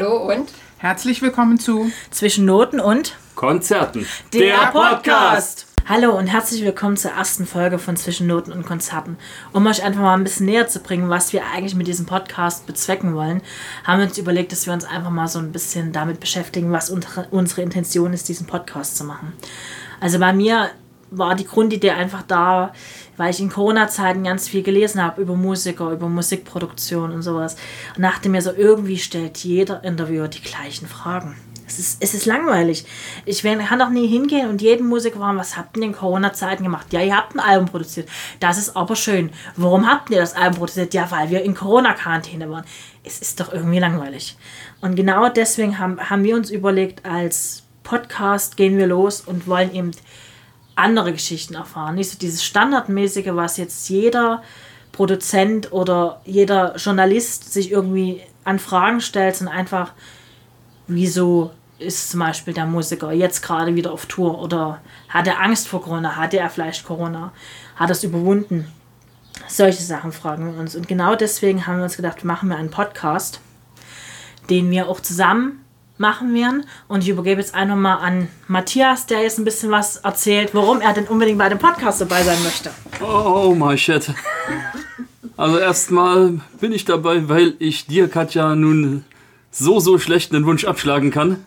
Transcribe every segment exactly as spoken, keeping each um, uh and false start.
Hallo und herzlich willkommen zu Zwischen Noten und Konzerten, der, der Podcast. Hallo und herzlich willkommen zur ersten Folge von Zwischen Noten und Konzerten. Um euch einfach mal ein bisschen näher zu bringen, was wir eigentlich mit diesem Podcast bezwecken wollen, haben wir uns überlegt, dass wir uns einfach mal so ein bisschen damit beschäftigen, was unsere Intention ist, diesen Podcast zu machen. Also bei mir war die Grundidee einfach da, weil ich in Corona-Zeiten ganz viel gelesen habe über Musiker, über Musikproduktion und sowas. Und dachte mir so, irgendwie stellt jeder Interviewer die gleichen Fragen. Es ist, es ist langweilig. Ich kann doch nie hingehen und jeden Musiker fragen, was habt ihr in Corona-Zeiten gemacht? Ja, ihr habt ein Album produziert. Das ist aber schön. Warum habt ihr das Album produziert? Ja, weil wir in Corona-Quarantäne waren. Es ist doch irgendwie langweilig. Und genau deswegen haben, haben wir uns überlegt, als Podcast gehen wir los und wollen eben andere Geschichten erfahren. Nicht so dieses Standardmäßige, was jetzt jeder Produzent oder jeder Journalist sich irgendwie an Fragen stellt, sondern einfach, wieso ist zum Beispiel der Musiker jetzt gerade wieder auf Tour oder hat er Angst vor Corona, hatte er vielleicht Corona, hat er es überwunden? Solche Sachen fragen wir uns. Und genau deswegen haben wir uns gedacht, machen wir einen Podcast, den wir auch zusammen machen werden. Und ich übergebe jetzt einfach mal an Matthias, der jetzt ein bisschen was erzählt, warum er denn unbedingt bei dem Podcast dabei sein möchte. Oh my shit. Also erstmal bin ich dabei, weil ich dir, Katja, nun so, so schlecht einen Wunsch abschlagen kann.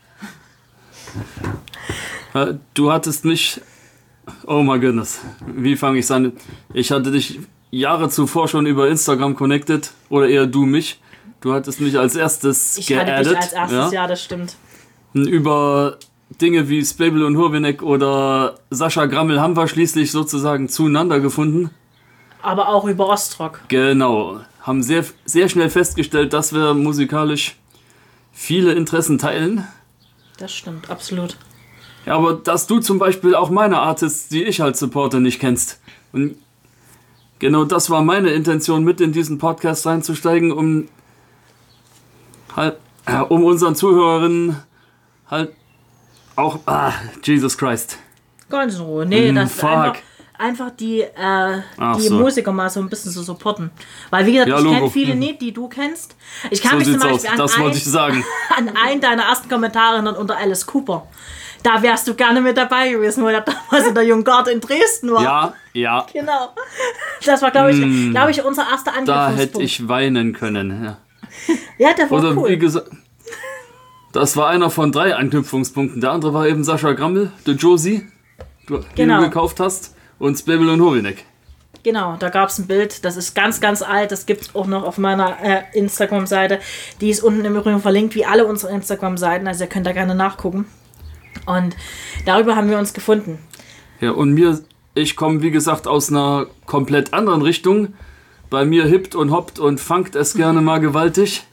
Du hattest mich... Oh my goodness. Wie fange ich an? Ich hatte dich Jahre zuvor schon über Instagram connected. Oder eher du mich. Du hattest mich als erstes ich geaddet. Ich hatte dich als erstes, ja, ja das stimmt. Über Dinge wie Spabel und Hurwinek oder Sascha Grammel haben wir schließlich sozusagen zueinander gefunden. Aber auch über Ostrock. Genau. Haben sehr, sehr schnell festgestellt, dass wir musikalisch viele Interessen teilen. Das stimmt, absolut. Ja, aber dass du zum Beispiel auch meine Artists, die ich halt supporte, nicht kennst. Und genau das war meine Intention, mit in diesen Podcast reinzusteigen, um halt, äh, um unseren Zuhörerinnen halt auch, ah, Jesus Christ. Ganz in Ruhe. Nee, mm, das fuck. ist einfach, einfach die, äh, die so. Musiker mal so ein bisschen zu supporten. Weil, wie gesagt, ja, ich kenne Logo. viele nicht, die du kennst. Ich kann so mich zum Beispiel aus. an, das ein, wollte ich sagen. an einen deiner ersten Kommentare erinnern unter Alice Cooper. Da wärst du gerne mit dabei gewesen, weil er damals in der Junggarde in Dresden war. Ja, ja. Genau. Das war, glaube ich, mm, glaube ich, unser erster Anknüpfungspunkt. Da hätte ich weinen können. Ja, ja der war Oder cool. Wie gesagt, das war einer von drei Anknüpfungspunkten. Der andere war eben Sascha Grammel, der Josie, die genau. du gekauft hast, und Spabel und Hurwinek. Genau, da gab es ein Bild, das ist ganz, ganz alt, das gibt es auch noch auf meiner äh, Instagram-Seite. Die ist unten im Übrigen verlinkt, wie alle unsere Instagram-Seiten, also ihr könnt da gerne nachgucken. Und darüber haben wir uns gefunden. Ja, und mir, ich komme wie gesagt aus einer komplett anderen Richtung. Bei mir hippt und hoppt und funkt es gerne mal gewaltig.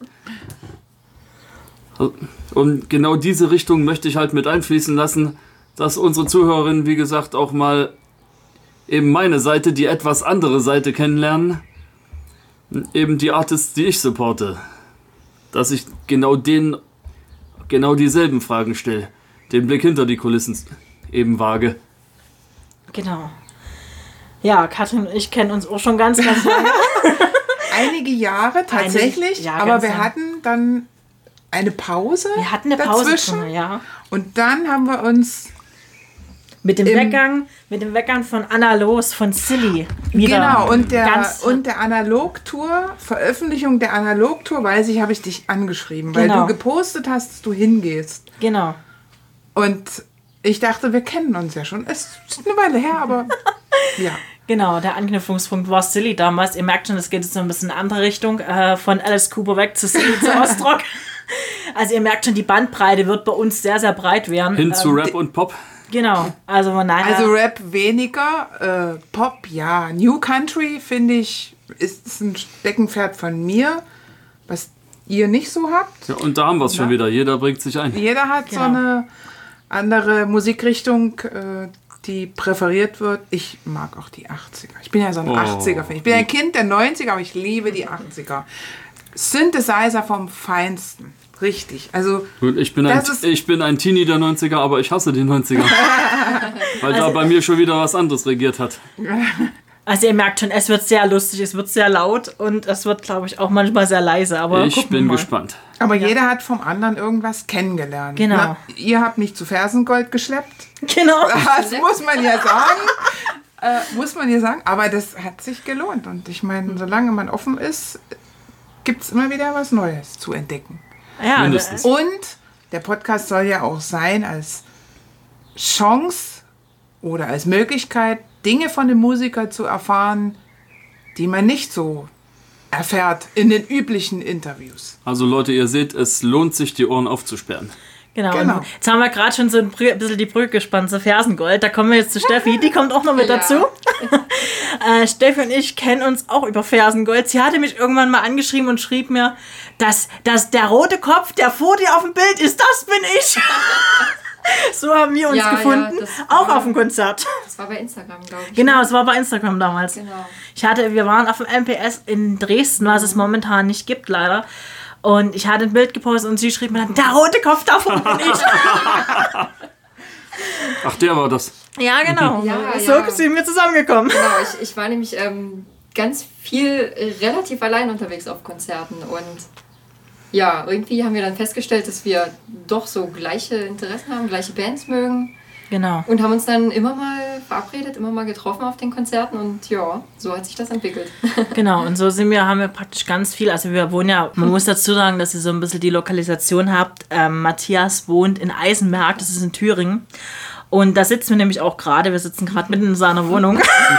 Und genau diese Richtung möchte ich halt mit einfließen lassen, dass unsere Zuhörerinnen, wie gesagt, auch mal eben meine Seite, die etwas andere Seite kennenlernen. Eben die Artists, die ich supporte. Dass ich genau den, genau dieselben Fragen stelle. Den Blick hinter die Kulissen eben wage. Genau. Ja, Katrin und ich kennen uns auch schon ganz, ganz lange. Einige Jahre tatsächlich, Einige, ja, aber wir lang. hatten dann eine Pause. Wir hatten eine Pause dazwischen, drin, ja. Und dann haben wir uns mit dem Weggang, mit dem Weggang von Anna Los von Silly wieder. Genau, und der ganz und der Analogtour, Veröffentlichung der Analogtour, weiß ich, habe ich dich angeschrieben, weil genau. du gepostet hast, dass du hingehst. Genau. Und ich dachte, wir kennen uns ja schon. Es ist eine Weile her, aber ja. Genau, der Anknüpfungspunkt war Silly damals. Ihr merkt schon, es geht jetzt so ein bisschen in eine andere Richtung. Äh, von Alice Cooper weg zu Silly zu Ostrock. Also ihr merkt schon, die Bandbreite wird bei uns sehr, sehr breit werden. Hin ähm, zu Rap und Pop. Genau, also von daher... Also Rap weniger, äh, Pop ja. New Country, finde ich, ist ein Steckenpferd von mir, was ihr nicht so habt. Ja, und da haben wir es schon wieder. Jeder bringt sich ein. Jeder hat Genau. so eine andere Musikrichtung, äh, die präferiert wird. Ich mag auch die achtziger. Ich bin ja so ein Oh. achtziger-Fan. Ich bin ein Kind der neunziger, aber ich liebe die achtziger. Synthesizer vom Feinsten. Richtig. Also Gut, ich bin, ein, das ist- ich bin ein Teenie der neunziger, aber ich hasse die neunziger. Weil da bei mir schon wieder was anderes regiert hat. Also ihr merkt schon, es wird sehr lustig, es wird sehr laut und es wird, glaube ich, auch manchmal sehr leise. Aber ich bin mal. gespannt. Aber ja. jeder hat vom anderen irgendwas kennengelernt. Genau. Na, ihr habt mich zu Fersengold geschleppt. Genau. Das muss man ja sagen. äh, muss man ja sagen. Aber das hat sich gelohnt. Und ich meine, solange man offen ist, gibt es immer wieder was Neues zu entdecken. Ja, mindestens. Und der Podcast soll ja auch sein als Chance oder als Möglichkeit, Dinge von dem Musiker zu erfahren, die man nicht so erfährt in den üblichen Interviews. Also Leute, ihr seht, es lohnt sich, die Ohren aufzusperren. Genau. Genau. Und jetzt haben wir gerade schon so ein bisschen die Brücke gespannt zu Fersengold. Da kommen wir jetzt zu Steffi. Die kommt auch noch mit Ja. dazu. äh, Steffi und ich kennen uns auch über Fersengold. Sie hatte mich irgendwann mal angeschrieben und schrieb mir, dass, dass der rote Kopf, der vor dir auf dem Bild ist, das bin ich. So haben wir uns Ja, gefunden. ja, das auch war- auf dem Konzert. Das war bei Instagram, glaube ich. Genau, es war bei Instagram damals. Genau. Ich hatte, wir waren auf dem M P S in Dresden, was es momentan nicht gibt, leider. Und ich hatte ein Bild gepostet und sie schrieb mir dann, der rote Kopf davon bin ich. Ach, der war das. Ja, genau. Ja, so ja. sind wir zusammengekommen. Genau, ich, ich war nämlich ähm, ganz viel äh, relativ allein unterwegs auf Konzerten und ja, irgendwie haben wir dann festgestellt, dass wir doch so gleiche Interessen haben, gleiche Bands mögen Genau. und haben uns dann immer mal verabredet, immer mal getroffen auf den Konzerten und ja, so hat sich das entwickelt. Genau, und so sind wir, haben wir praktisch ganz viel, also wir wohnen ja, man muss dazu sagen, dass ihr so ein bisschen die Lokalisation habt. Ähm, Matthias wohnt in Eisenberg, das ist in Thüringen. Und da sitzen wir nämlich auch gerade, wir sitzen gerade mitten in seiner Wohnung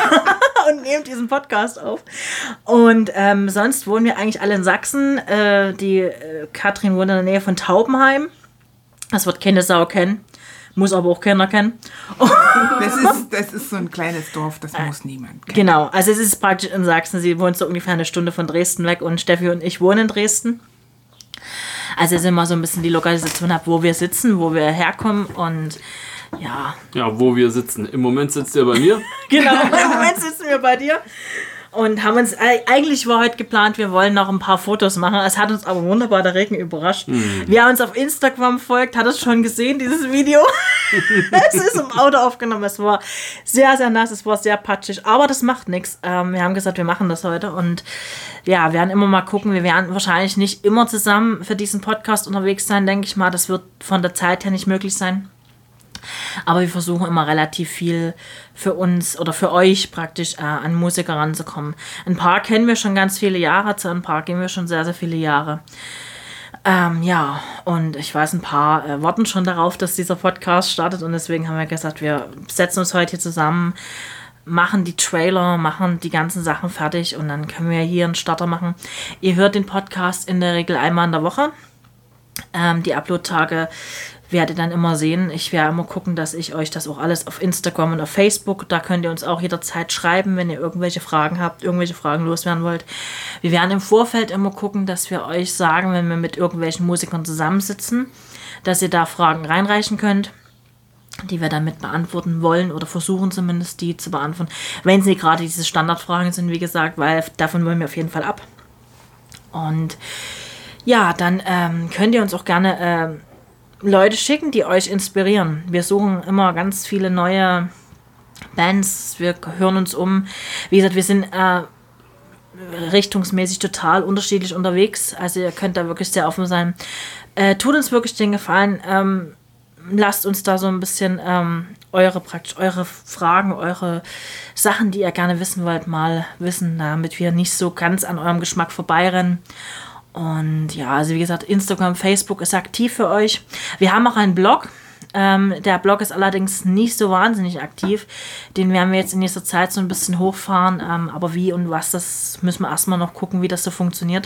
und nehmen diesen Podcast auf. Und ähm, sonst wohnen wir eigentlich alle in Sachsen. Äh, die äh, Katrin wohnt in der Nähe von Taubenheim. Das wird keine Sau kennen, muss aber auch keiner kennen. Das ist, das ist so ein kleines Dorf, das muss niemand kennen. Genau, also es ist praktisch in Sachsen. Sie wohnt so ungefähr eine Stunde von Dresden weg und Steffi und ich wohnen in Dresden. Also es ist immer so ein bisschen die Lokalisation ab, wo wir sitzen, wo wir herkommen und ja, Ja, wo wir sitzen. Im Moment sitzt ihr bei mir. genau, im Moment sitzen wir bei dir und haben uns, eigentlich war heute geplant, wir wollen noch ein paar Fotos machen. Es hat uns aber wunderbar der Regen überrascht. Wer uns auf Instagram folgt, hat es schon gesehen, dieses Video. Es ist im Auto aufgenommen, es war sehr, sehr nass, es war sehr patschig, aber das macht nichts. Ähm, wir haben gesagt, wir machen das heute und ja, wir werden immer mal gucken, wir werden wahrscheinlich nicht immer zusammen für diesen Podcast unterwegs sein, denke ich mal. Das wird von der Zeit her nicht möglich sein. Aber wir versuchen immer relativ viel für uns oder für euch praktisch äh, an Musiker ranzukommen. Ein paar kennen wir schon ganz viele Jahre, zu ein paar gehen wir schon sehr, sehr viele Jahre. Ähm, ja, und ich weiß, ein paar äh, warten schon darauf, dass dieser Podcast startet und deswegen haben wir gesagt, wir setzen uns heute hier zusammen, machen die Trailer, machen die ganzen Sachen fertig und dann können wir hier einen Starter machen. Ihr hört den Podcast in der Regel einmal in der Woche. Ähm, die Upload-Tage werdet ihr dann immer sehen. Ich werde immer gucken, dass ich euch das auch alles auf Instagram und auf Facebook, da könnt ihr uns auch jederzeit schreiben, wenn ihr irgendwelche Fragen habt, irgendwelche Fragen loswerden wollt. Wir werden im Vorfeld immer gucken, dass wir euch sagen, wenn wir mit irgendwelchen Musikern zusammensitzen, dass ihr da Fragen reinreichen könnt, die wir damit beantworten wollen oder versuchen zumindest die zu beantworten, wenn sie gerade diese Standardfragen sind, wie gesagt, weil davon wollen wir auf jeden Fall ab. Und ja, dann ähm, könnt ihr uns auch gerne ähm, Leute schicken, die euch inspirieren. Wir suchen immer ganz viele neue Bands, wir hören uns um. Wie gesagt, wir sind äh, richtungsmäßig total unterschiedlich unterwegs, also ihr könnt da wirklich sehr offen sein. Äh, tut uns wirklich den Gefallen, ähm, lasst uns da so ein bisschen ähm, eure praktisch eure Fragen, eure Sachen, die ihr gerne wissen wollt, mal wissen, damit wir nicht so ganz an eurem Geschmack vorbeirennen. Und ja, also wie gesagt, Instagram, Facebook ist aktiv für euch. Wir haben auch einen Blog. Ähm, der Blog ist allerdings nicht so wahnsinnig aktiv. Den werden wir jetzt in nächster Zeit so ein bisschen hochfahren. Ähm, aber wie und was, das müssen wir erstmal noch gucken, wie das so funktioniert.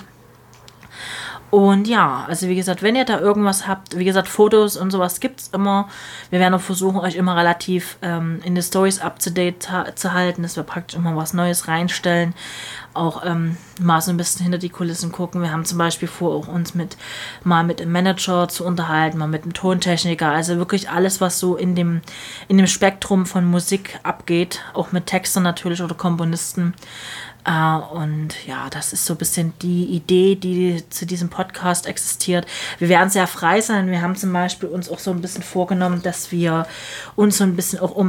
Und ja, also wie gesagt, wenn ihr da irgendwas habt, wie gesagt, Fotos und sowas gibt es immer. Wir werden auch versuchen, euch immer relativ ähm, in die Stories up-to-date zu halten, dass wir praktisch immer was Neues reinstellen. Auch ähm, mal so ein bisschen hinter die Kulissen gucken. Wir haben zum Beispiel vor, auch uns mit mal mit dem Manager zu unterhalten, mal mit dem Tontechniker. Also wirklich alles, was so in dem, in dem Spektrum von Musik abgeht. Auch mit Textern natürlich oder Komponisten. Uh, und ja, das ist so ein bisschen die Idee, die zu diesem Podcast existiert. Wir werden sehr frei sein. Wir haben zum Beispiel uns auch so ein bisschen vorgenommen, dass wir uns so ein bisschen auch um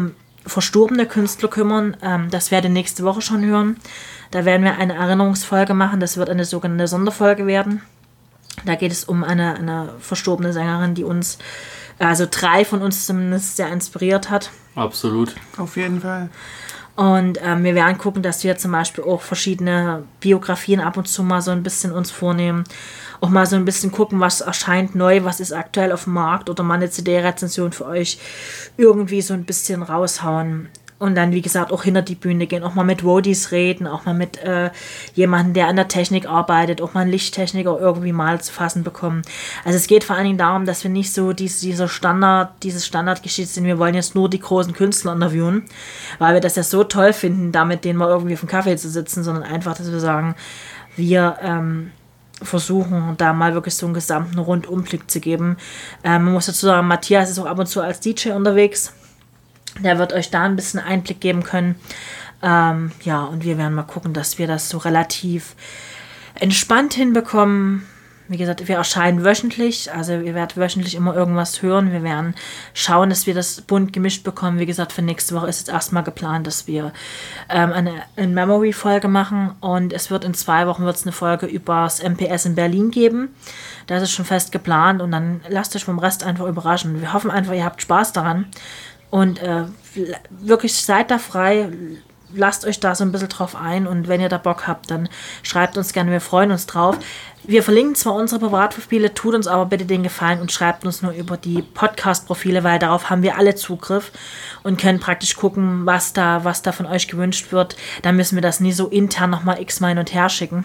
verstorbene Künstler kümmern. Ähm, das werdet ihr nächste Woche schon hören. Da werden wir eine Erinnerungsfolge machen. Das wird eine sogenannte Sonderfolge werden. Da geht es um eine, eine verstorbene Sängerin, die uns, also drei von uns zumindest sehr inspiriert hat. Absolut. Auf jeden Fall. Und ähm, wir werden gucken, dass wir zum Beispiel auch verschiedene Biografien ab und zu mal so ein bisschen uns vornehmen. Auch mal so ein bisschen gucken, was erscheint neu, was ist aktuell auf dem Markt oder mal eine C D-Rezension für euch irgendwie so ein bisschen raushauen. Und dann, wie gesagt, auch hinter die Bühne gehen, auch mal mit Roadies reden, auch mal mit äh, jemandem, der an der Technik arbeitet, auch mal einen Lichttechniker irgendwie mal zu fassen bekommen. Also es geht vor allen Dingen darum, dass wir nicht so diese, diese Standard, dieses Standardgeschichte sind, wir wollen jetzt nur die großen Künstler interviewen, weil wir das ja so toll finden, da mit denen mal irgendwie auf dem Kaffee zu sitzen, sondern einfach, dass wir sagen, wir ähm, versuchen, da mal wirklich so einen gesamten Rundumblick zu geben. Ähm, man muss dazu sagen, Matthias ist auch ab und zu als D J unterwegs. Der wird euch da ein bisschen Einblick geben können. Ähm, ja, und wir werden mal gucken, dass wir das so relativ entspannt hinbekommen. Wie gesagt, wir erscheinen wöchentlich. Also ihr werdet wöchentlich immer irgendwas hören. Wir werden schauen, dass wir das bunt gemischt bekommen. Wie gesagt, für nächste Woche ist jetzt erstmal geplant, dass wir ähm, eine, eine Memory-Folge machen. Und es wird in zwei Wochen wird's eine Folge über das M P S in Berlin geben. Das ist schon fest geplant. Und dann lasst euch vom Rest einfach überraschen. Wir hoffen einfach, ihr habt Spaß daran. Und äh, wirklich seid da frei, lasst euch da so ein bisschen drauf ein und wenn ihr da Bock habt, dann schreibt uns gerne, wir freuen uns drauf. Wir verlinken zwar unsere Privatprofile, tut uns aber bitte den Gefallen und schreibt uns nur über die Podcast-Profile, weil darauf haben wir alle Zugriff und können praktisch gucken, was da, was da von euch gewünscht wird. Dann müssen wir das nie so intern nochmal x-mal hin und her schicken.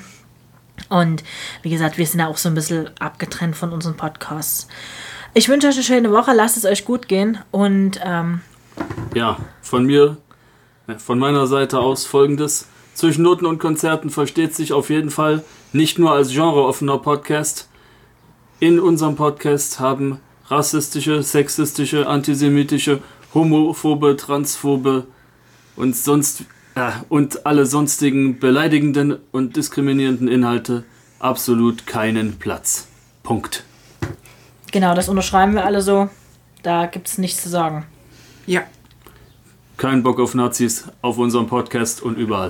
Und wie gesagt, wir sind ja auch so ein bisschen abgetrennt von unseren Podcasts. Ich wünsche euch eine schöne Woche, lasst es euch gut gehen und ähm ja, von mir, von meiner Seite aus folgendes. Zwischen Noten und Konzerten versteht sich auf jeden Fall nicht nur als genreoffener Podcast. In unserem Podcast haben rassistische, sexistische, antisemitische, homophobe, transphobe und sonst äh, und alle sonstigen beleidigenden und diskriminierenden Inhalte absolut keinen Platz. Punkt. Genau, das unterschreiben wir alle so. Da gibt es nichts zu sagen. Ja. Kein Bock auf Nazis auf unserem Podcast und überall.